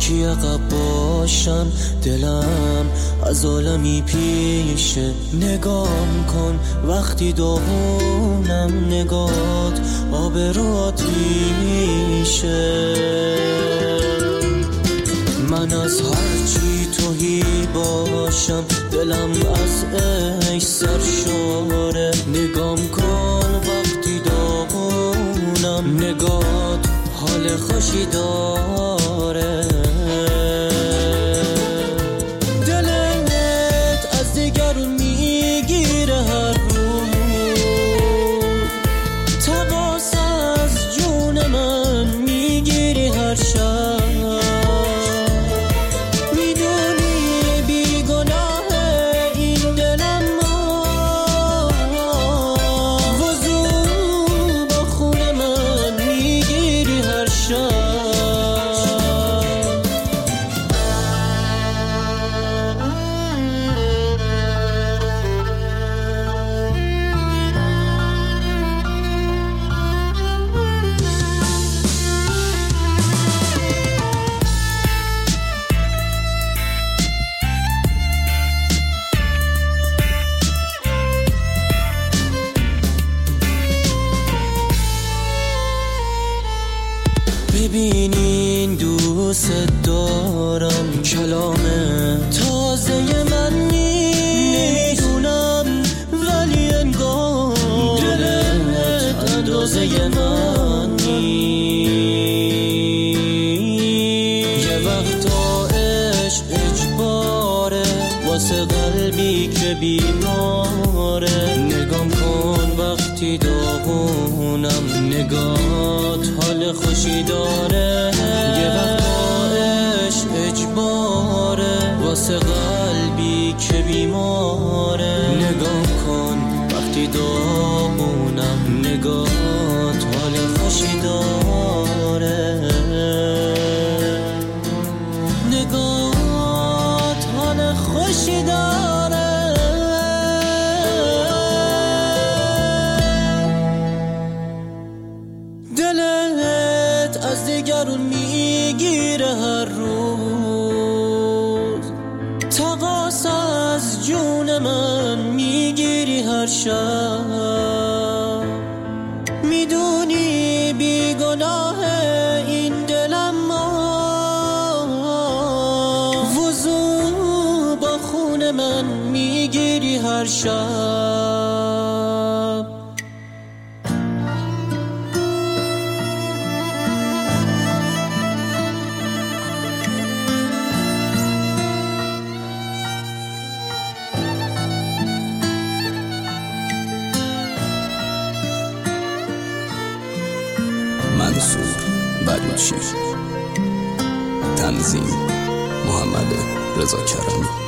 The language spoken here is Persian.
کی عقب باشم، دلم از عالمی پیشه. نگام کن وقتی داغونم، نگات آب رو آتیشه. من از هرچی توهی باشم، دلم از عشق سرشاره. نگام کن وقتی داغونم، نگات حال خوشی داره. دلت از دیگرون میگیره هر روز، تقاص از جون من میگیری هر شب. ببینین دوست دارم، کلام تازه من نمیدونم، ولی انگار دلت اندازه من یه وقتا عشق اجباره واسه قلبی که بیماره. نگام کن وقتی داغونم، نگات حال خوشی داره. یه وقتا عشق اجباره واسه قلبی که بیماره. نگام کن وقتی داغونم، نگات حال خوشی داره. نگات حال خوشی داره. دلت از دیگرون میگیره هر روز، تقاص از جون من میگیری هر شب. میدونی بیگناه این دلم، وضو با خون من میگیری هر شب. منصور بلوچی، تنظیم محمد رضا کرمی.